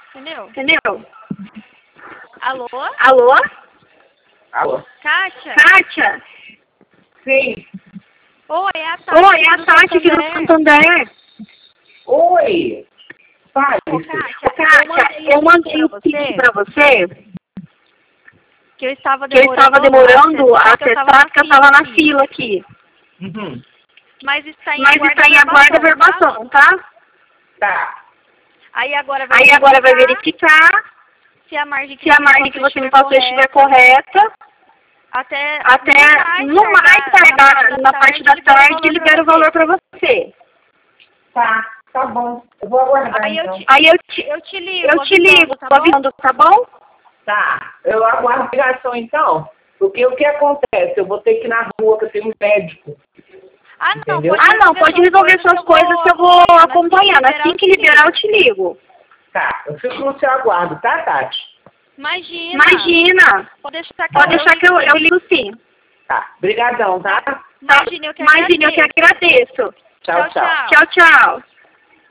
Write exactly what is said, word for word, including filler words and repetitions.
Entendeu? Entendeu? Alô? Alô? Alô? Kátia? Kátia? Sim. Oi, é a Tati. Oi, é a Tati aqui do Santander. Oi. Fale. Ô, Kátia, Kátia, eu mandei um pix pra você, que eu estava que eu demorando, estava demorando a a acessar, porque eu estava na fila aqui. Uhum. Mas está em Mas aguarda está em aguarda verbação, tá? Tá. Aí agora vai Aí agora vai verificar se a margem que, se a margem que você me passou estiver correta. Até, Até no mais tardar na parte da tarde, libera o valor para você. Tá, tá bom. Eu vou aguardar Aí eu então. te, Aí eu te, eu te ligo, eu te ligo, tá bom? avisando, tá bom? Tá. Eu aguardo a ligação então. Porque o que acontece? Eu vou ter que ir na rua, que eu tenho um médico. Ah, não, Entendeu? pode Ah, não, pode resolver suas coisas que eu vou acompanhando. Assim que liberar, eu te ligo. Tá, eu fico no seu aguardo, tá, Tati? Imagina. Imagina. Pode deixar que, Pode eu, deixar que eu, eu ligo sim. Tá. Brigadão, tá? Imagina, eu que Imagina, eu que agradeço. agradeço. Tchau, tchau. Tchau, Tchau, tchau.